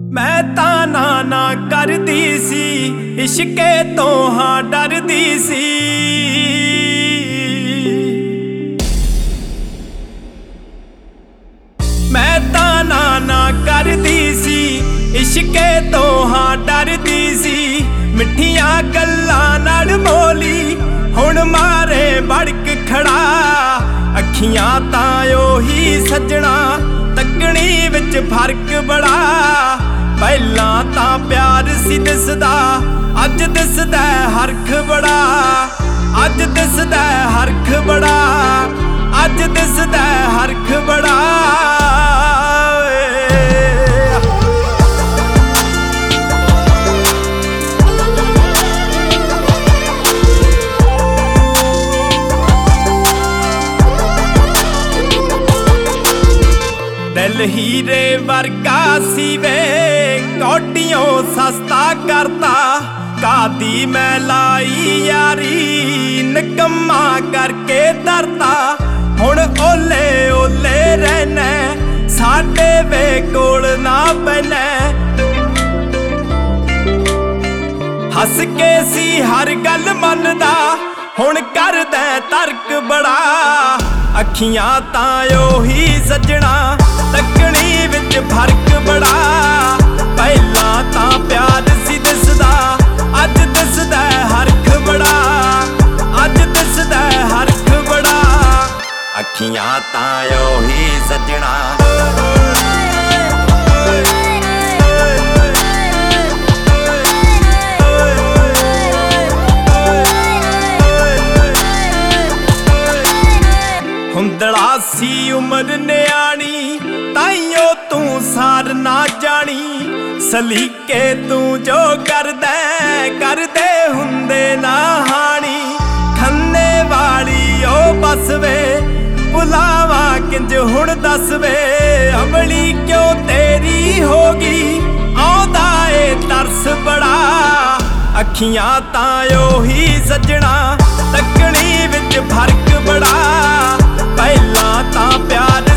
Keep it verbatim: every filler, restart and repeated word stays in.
मैं ताना ना करदी सी, इश्के तो हाँ डरदी सी। मैं ताना ना करदी सी, इश्के तो हाँ डरदी सी। मिठियां गल्लां नाल बोली हुण मारे भड़क खड़ा। अखियां तां ओही सजना, तकनी विच फर्क बड़ा। पहलां तां प्यार सी दिसदा, अज दिसदा हरख बड़ा। अज दिसदा हरख बड़ा, अज दिसदा हरख बड़ा। दिल हीरे वर्गा सी वे, कौडियों सस्ता करता। कादी मैं लाई यारी, निकम्मा करके धरता। हुण ओले ओले रहना, साडे वे कोल ना पैना। हस के सी हर गल मनदा, हुण करदा तर्क बड़ा। अखियां तां ओही सजना, तकनी विच फर्क बड़ा। पहलां तां प्यार सी दिसदा, अज दिसदा हरख बड़ा। अज दिसदा हरख बड़ा। अखियां तां ओही सजना। हुंदड़ा सी उमर न्याणी, ताइयों तू सार ना जानी। सलीके तू जो करदे करदे हुंदे ना हानी। खन्ने वाली ओ बस वे, बुलावा किंज हुण दस वे। अमली क्यों तेरी होगी, आउंदा ए तरस बड़ा। अखियां तां ओही सजना, तकनी विच फर्क बड़ा। पहलां तां प्यार